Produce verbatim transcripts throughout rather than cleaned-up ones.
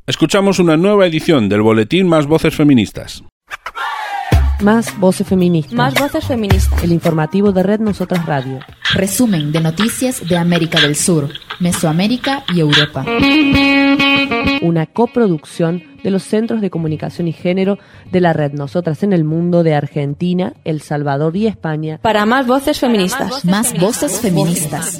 Escuchamos una nueva edición del boletín Más Voces Feministas. Más Voces Feministas. Más Voces Feministas. El informativo de Red Nosotras Radio. Resumen de noticias de América del Sur, Mesoamérica y Europa. Una coproducción de los Centros de Comunicación y Género de la Red Nosotras en el Mundo de Argentina, El Salvador y España. Para Más Voces Feministas. Más Voces Feministas.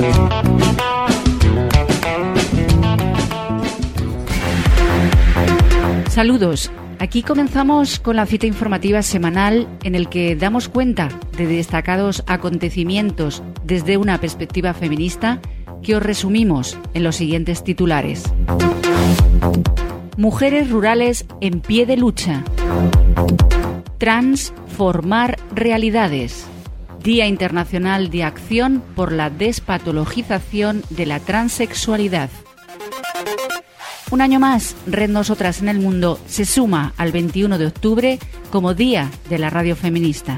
Saludos. Aquí comenzamos con la cita informativa semanal en el que damos cuenta de destacados acontecimientos desde una perspectiva feminista que os resumimos en los siguientes titulares. Mujeres rurales en pie de lucha. Transformar realidades. Día Internacional de Acción por la Despatologización de la Transexualidad. Un año más, Red Nosotras en el Mundo se suma al veintiuno de octubre como Día de la Radio Feminista.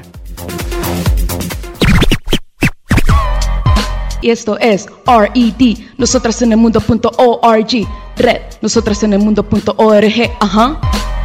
Y esto es R E D, nosotras en el mundo punto org, Red, nosotras en el mundo punto org, ajá.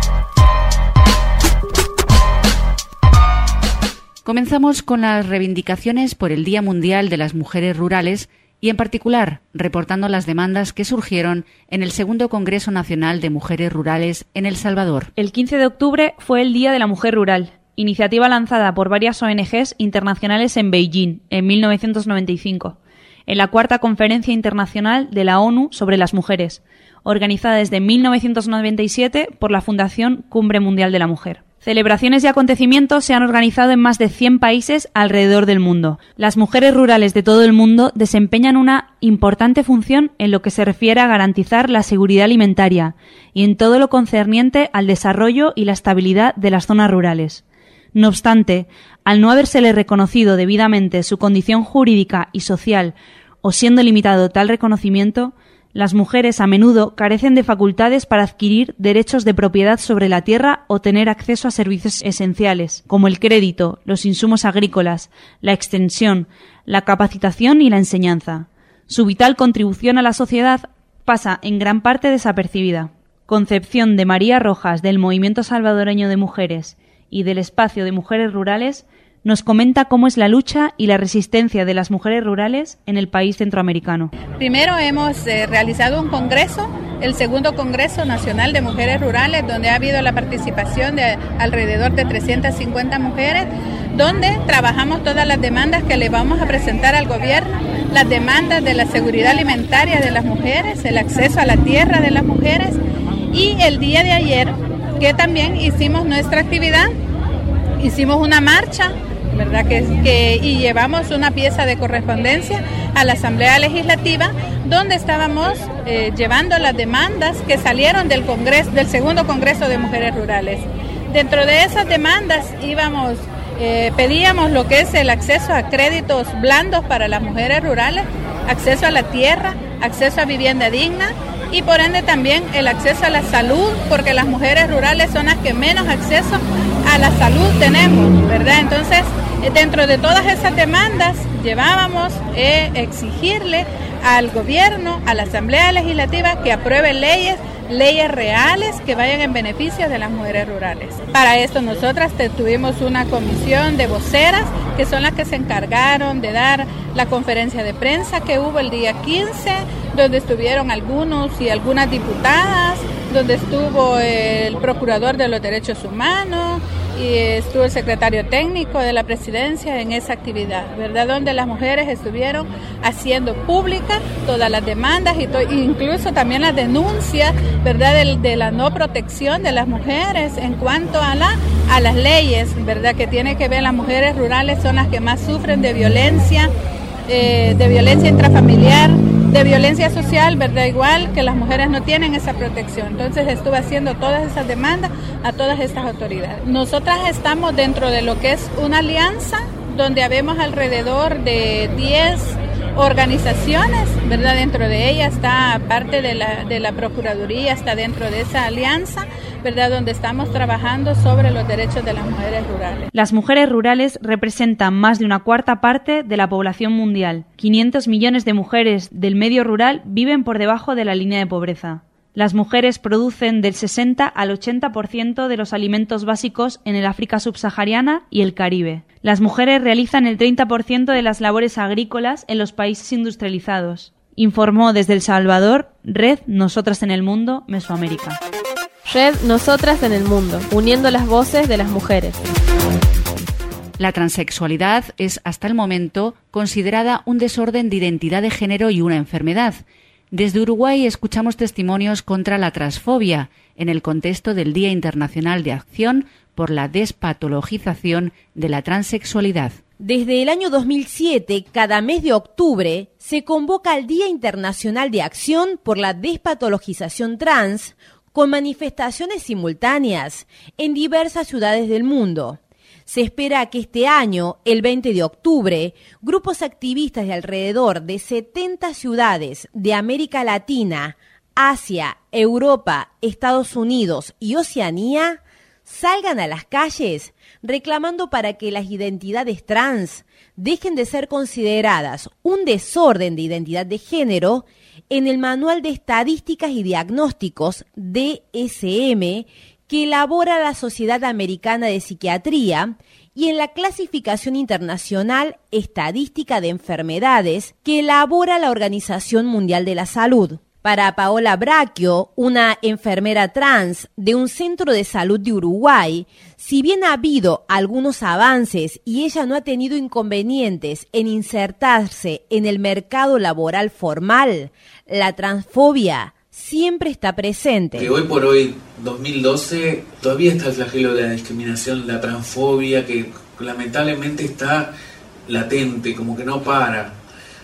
Comenzamos con las reivindicaciones por el Día Mundial de las Mujeres Rurales y en particular reportando las demandas que surgieron en el segundo Congreso Nacional de Mujeres Rurales en El Salvador. El quince de octubre fue el Día de la Mujer Rural, iniciativa lanzada por varias O N Ges internacionales en Beijing en mil novecientos noventa y cinco, en la cuarta Conferencia Internacional de la ONU sobre las Mujeres, organizada desde mil novecientos noventa y siete por la Fundación Cumbre Mundial de la Mujer. Celebraciones y acontecimientos se han organizado en más de cien países alrededor del mundo. Las mujeres rurales de todo el mundo desempeñan una importante función en lo que se refiere a garantizar la seguridad alimentaria y en todo lo concerniente al desarrollo y la estabilidad de las zonas rurales. No obstante, al no habérsele reconocido debidamente su condición jurídica y social o siendo limitado tal reconocimiento, las mujeres a menudo carecen de facultades para adquirir derechos de propiedad sobre la tierra o tener acceso a servicios esenciales, como el crédito, los insumos agrícolas, la extensión, la capacitación y la enseñanza. Su vital contribución a la sociedad pasa en gran parte desapercibida. Concepción de María Rojas del Movimiento Salvadoreño de Mujeres y del Espacio de Mujeres Rurales nos comenta cómo es la lucha y la resistencia de las mujeres rurales en el país centroamericano. Primero hemos eh, realizado un congreso, el segundo Congreso Nacional de Mujeres Rurales, donde ha habido la participación de alrededor de trescientas cincuenta mujeres, donde trabajamos todas las demandas que le vamos a presentar al gobierno, las demandas de la seguridad alimentaria de las mujeres, el acceso a la tierra de las mujeres, y el día de ayer, que también hicimos nuestra actividad, hicimos una marcha, ¿verdad? Que, que, y llevamos una pieza de correspondencia a la Asamblea Legislativa, donde estábamos eh, llevando las demandas que salieron del Congreso, del segundo Congreso de Mujeres Rurales. Dentro de esas demandas íbamos, eh, pedíamos lo que es el acceso a créditos blandos para las mujeres rurales, acceso a la tierra, acceso a vivienda digna y por ende también el acceso a la salud, porque las mujeres rurales son las que menos acceso a la salud tenemos, ¿verdad? Entonces, dentro de todas esas demandas, llevábamos eh, exigirle al gobierno, a la Asamblea Legislativa, que apruebe leyes, leyes reales que vayan en beneficio de las mujeres rurales. Para esto nosotras tuvimos una comisión de voceras, que son las que se encargaron de dar la conferencia de prensa que hubo el día quince, donde estuvieron algunos y algunas diputadas, donde estuvo el procurador de los derechos humanos y estuvo el secretario técnico de la presidencia en esa actividad, ¿verdad? Donde las mujeres estuvieron haciendo públicas todas las demandas y to- incluso también las denuncias, ¿verdad? De, de la no protección de las mujeres en cuanto a la a las leyes, ¿verdad? Que tiene que ver, las mujeres rurales son las que más sufren de violencia, eh, de violencia intrafamiliar, de violencia social, ¿verdad? Igual que las mujeres no tienen esa protección. Entonces estuve haciendo todas esas demandas a todas estas autoridades. Nosotras estamos dentro de lo que es una alianza donde habemos alrededor de diez organizaciones, ¿verdad? Dentro de ella está parte de la, de la Procuraduría, está dentro de esa alianza, ¿verdad? Donde estamos trabajando sobre los derechos de las mujeres rurales. Las mujeres rurales representan más de una cuarta parte de la población mundial. quinientos millones de mujeres del medio rural viven por debajo de la línea de pobreza. Las mujeres producen del sesenta al ochenta por ciento de los alimentos básicos en el África subsahariana y el Caribe. Las mujeres realizan el treinta por ciento de las labores agrícolas en los países industrializados. Informó desde El Salvador, Red Nosotras en el Mundo, Mesoamérica. Red Nosotras en el Mundo, uniendo las voces de las mujeres. La transexualidad es, hasta el momento, considerada un desorden de identidad de género y una enfermedad. Desde Uruguay escuchamos testimonios contra la transfobia en el contexto del Día Internacional de Acción por la Despatologización de la Transexualidad. Desde el año dos mil siete, cada mes de octubre, se convoca al Día Internacional de Acción por la Despatologización Trans, con manifestaciones simultáneas en diversas ciudades del mundo. Se espera que este año, el veinte de octubre, grupos activistas de alrededor de setenta ciudades de América Latina, Asia, Europa, Estados Unidos y Oceanía salgan a las calles reclamando para que las identidades trans dejen de ser consideradas un desorden de identidad de género en el Manual de Estadísticas y Diagnósticos D S M que elabora la Sociedad Americana de Psiquiatría y en la Clasificación Internacional Estadística de Enfermedades que elabora la Organización Mundial de la Salud. Para Paola Bracchio, una enfermera trans de un centro de salud de Uruguay, si bien ha habido algunos avances y ella no ha tenido inconvenientes en insertarse en el mercado laboral formal, la transfobia siempre está presente. Que hoy por hoy, dos mil doce, todavía está el flagelo de la discriminación, la transfobia, que lamentablemente está latente, como que no para.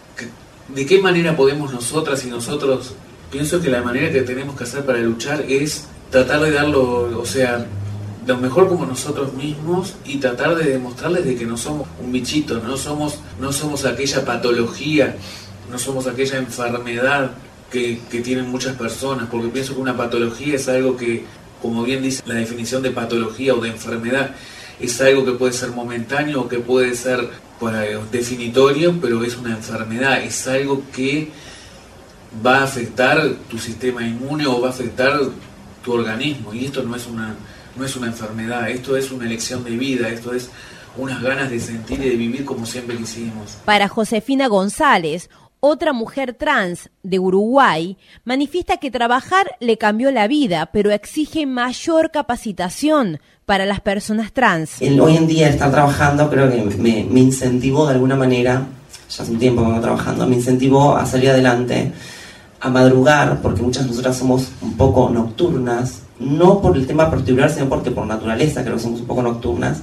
¿De qué manera podemos nosotras y nosotros? Pienso que la manera que tenemos que hacer para luchar es tratar de darlo, o sea, lo mejor como nosotros mismos y tratar de demostrarles de que no somos un bichito, no somos, no somos aquella patología, no somos aquella enfermedad que, que tienen muchas personas, porque pienso que una patología es algo que, como bien dice la definición de patología o de enfermedad, es algo que puede ser momentáneo o que puede ser para, definitorio, pero es una enfermedad, es algo que va a afectar tu sistema inmune o va a afectar tu organismo, y esto no es una, no es una enfermedad, esto es una elección de vida, esto es unas ganas de sentir y de vivir como siempre quisimos. Para Josefina González, otra mujer trans de Uruguay, manifiesta que trabajar le cambió la vida, pero exige mayor capacitación para las personas trans. El hoy en día estar trabajando creo que me, me incentivó de alguna manera, ya hace un tiempo que vengo trabajando, me incentivó a salir adelante, a madrugar, porque muchas de nosotras somos un poco nocturnas, no por el tema particular, sino porque por naturaleza creo que somos un poco nocturnas,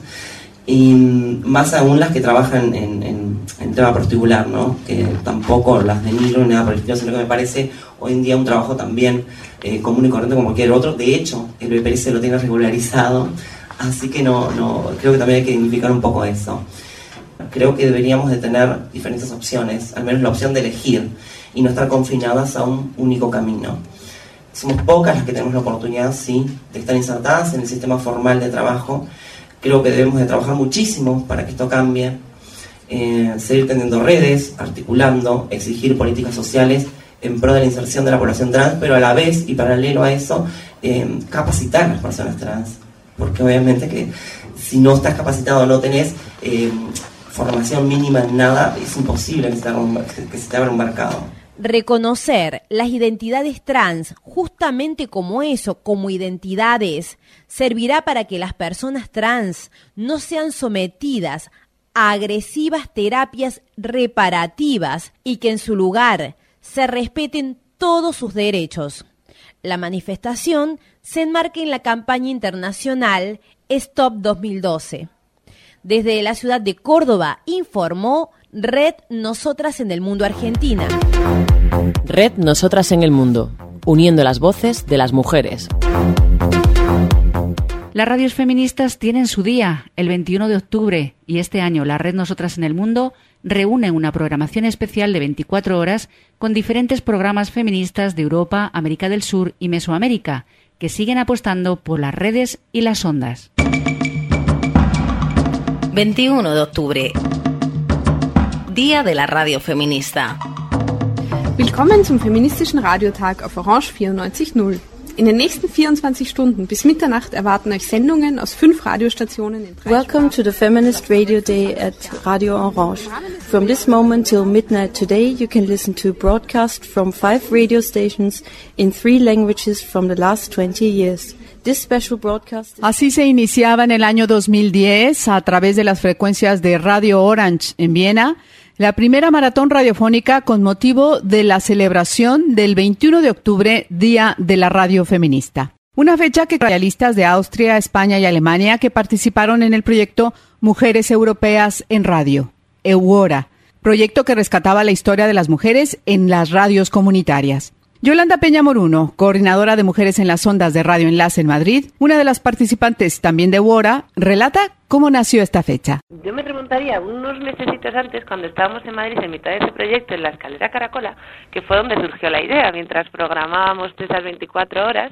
y más aún las que trabajan en, en, en tema particular, ¿no? Que tampoco las denigro ni nada por el estilo, sino que me parece hoy en día un trabajo también eh, común y corriente como cualquier otro. De hecho, el B P R C lo tiene regularizado, así que no, no creo que también hay que dignificar un poco eso. Creo que deberíamos de tener diferentes opciones, al menos la opción de elegir y no estar confinadas a un único camino. Somos pocas las que tenemos la oportunidad, sí, de estar insertadas en el sistema formal de trabajo. Creo que debemos de trabajar muchísimo para que esto cambie, eh, seguir teniendo redes, articulando, exigir políticas sociales en pro de la inserción de la población trans, pero a la vez y paralelo a eso, eh, capacitar a las personas trans, porque obviamente que si no estás capacitado, no tenés eh, formación mínima en nada, es imposible que se te abra un, que se te abra un mercado. Reconocer las identidades trans justamente como eso, como identidades, servirá para que las personas trans no sean sometidas a agresivas terapias reparativas y que en su lugar se respeten todos sus derechos. La manifestación se enmarca en la campaña internacional Stop dos mil doce. Desde la ciudad de Córdoba informó Red Nosotras en el Mundo Argentina. Red Nosotras en el Mundo, uniendo las voces de las mujeres. Las radios feministas tienen su día, el veintiuno de octubre, y este año la Red Nosotras en el Mundo reúne una programación especial de veinticuatro horas con diferentes programas feministas de Europa, América del Sur y Mesoamérica, que siguen apostando por las redes y las ondas. veintiuno de octubre, Día de la Radio Feminista. Willkommen zum feministischen Radiotag auf Orange vierundneunzig Komma null. In den nächsten vierundzwanzig Stunden bis Mitternacht erwarten euch Sendungen aus fünf Radiostationen in drei Welcome to the Feminist Radio Day at Radio Orange. From this moment till midnight today, you can listen to broadcasts from five radio stations in three languages from the last twenty years. This special broadcast... Así se iniciaba en el año dos mil diez, a través de las frecuencias de Radio Orange en Viena, la primera maratón radiofónica con motivo de la celebración del veintiuno de octubre, Día de la Radio Feminista. Una fecha que radialistas de Austria, España y Alemania que participaron en el proyecto Mujeres Europeas en Radio, EUORA, proyecto que rescataba la historia de las mujeres en las radios comunitarias. Yolanda Peña Moruno, coordinadora de Mujeres en las Ondas de Radio Enlace en Madrid, una de las participantes también de EUORA, relata cómo nació esta fecha. Yo me remontaría unos mesecitos antes, cuando estábamos en Madrid en mitad de ese proyecto, en la escalera Caracola, que fue donde surgió la idea, mientras programábamos esas veinticuatro horas,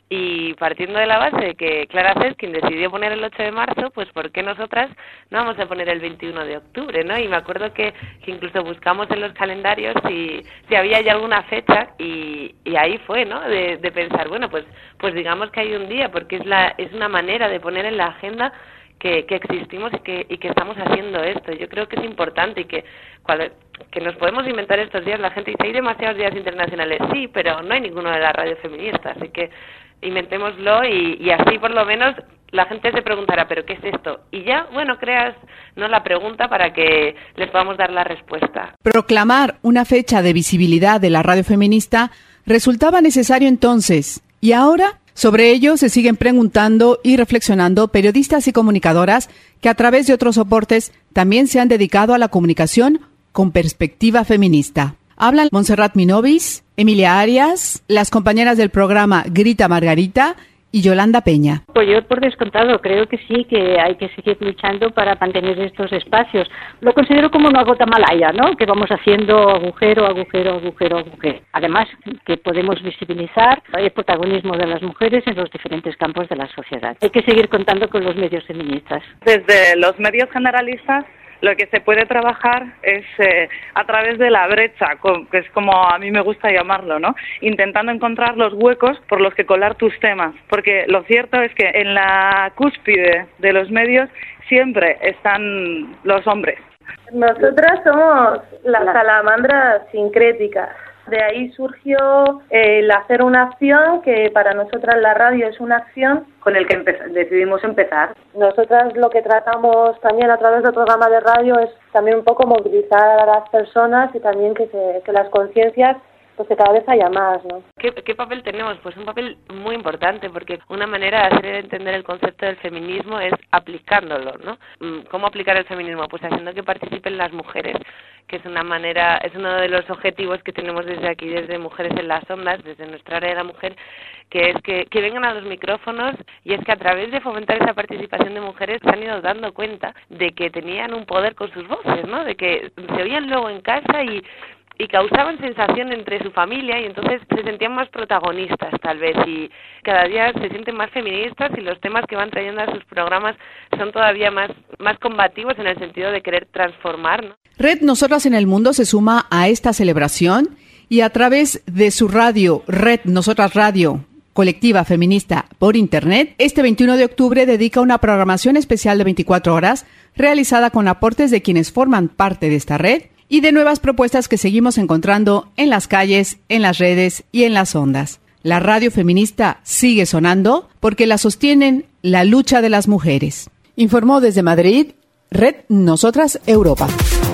y partiendo de la base de que Clara Zetkin decidió poner el ocho de marzo, pues ¿por qué nosotras no vamos a poner el veintiuno de octubre, ¿no? Y me acuerdo que, que incluso buscamos en los calendarios si, si había ya alguna fecha, y, y ahí fue, ¿no? De, de pensar, bueno, pues pues digamos que hay un día, porque es la es una manera de poner en la agenda que, que existimos y que, y que estamos haciendo esto. Yo creo que es importante y que cuando, que nos podemos inventar estos días. La gente dice, hay demasiados días internacionales. Sí, pero no hay ninguno de la radio feminista, así que inventémoslo y, y así por lo menos la gente se preguntará, ¿pero qué es esto? Y ya, bueno, creas no la pregunta para que les podamos dar la respuesta. Proclamar una fecha de visibilidad de la radio feminista resultaba necesario entonces, y ahora sobre ello se siguen preguntando y reflexionando periodistas y comunicadoras que a través de otros soportes también se han dedicado a la comunicación con perspectiva feminista. Hablan Montserrat Minovis, Emilia Arias, las compañeras del programa Grita Margarita y Yolanda Peña. Pues yo por descontado creo que sí, que hay que seguir luchando para mantener estos espacios. Lo considero como una gota malaya, ¿no? Que vamos haciendo agujero, agujero, agujero, agujero. Además, que podemos visibilizar el protagonismo de las mujeres en los diferentes campos de la sociedad. Hay que seguir contando con los medios feministas. Desde los medios generalistas, lo que se puede trabajar es eh, a través de la brecha, que es como a mí me gusta llamarlo, ¿no? Intentando encontrar los huecos por los que colar tus temas, porque lo cierto es que en la cúspide de los medios siempre están los hombres. Nosotras somos las salamandras sincréticas. De ahí surgió el hacer una acción que para nosotras la radio es una acción con el que empe- decidimos empezar. Nosotras lo que tratamos también a través del programa de radio es también un poco movilizar a las personas y también que, se, que las conciencias pues que cada vez haya más, ¿no? ¿Qué, ¿Qué papel tenemos? Pues un papel muy importante, porque una manera de hacer entender el concepto del feminismo es aplicándolo, ¿no? ¿Cómo aplicar el feminismo? Pues haciendo que participen las mujeres, que es una manera, es uno de los objetivos que tenemos desde aquí, desde Mujeres en las Ondas, desde nuestra área de la mujer, que es que, que vengan a los micrófonos, y es que a través de fomentar esa participación de mujeres se han ido dando cuenta de que tenían un poder con sus voces, ¿no? De que se oían luego en casa y y causaban sensación entre su familia, y entonces se sentían más protagonistas tal vez, y cada día se sienten más feministas, y los temas que van trayendo a sus programas son todavía más, más combativos en el sentido de querer transformar, ¿no? Red Nosotras en el Mundo se suma a esta celebración y a través de su radio, Red Nosotras Radio, colectiva feminista por Internet, este veintiuno de octubre dedica una programación especial de veinticuatro horas realizada con aportes de quienes forman parte de esta red y de nuevas propuestas que seguimos encontrando en las calles, en las redes y en las ondas. La radio feminista sigue sonando porque la sostienen la lucha de las mujeres. Informó desde Madrid, Red Nosotras Europa.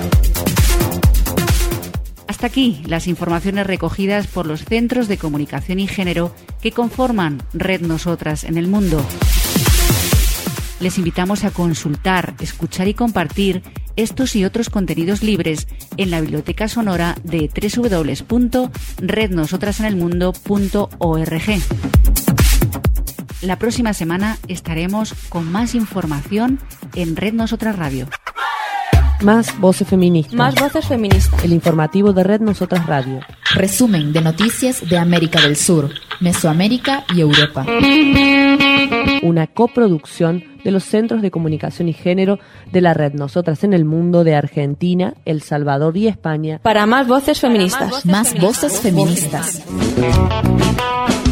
Hasta aquí las informaciones recogidas por los Centros de Comunicación y Género que conforman Red Nosotras en el Mundo. Les invitamos a consultar, escuchar y compartir estos y otros contenidos libres en la biblioteca sonora de doble u doble u doble u punto red nosotras en el mundo punto org. La próxima semana estaremos con más información en Red Nosotras Radio. Más voces feministas. Más voces feministas. El informativo de Red Nosotras Radio. Resumen de noticias de América del Sur, Mesoamérica y Europa. Una coproducción de los Centros de Comunicación y Género de la Red Nosotras en el Mundo de Argentina, El Salvador y España. Para más voces feministas. Más voces feministas.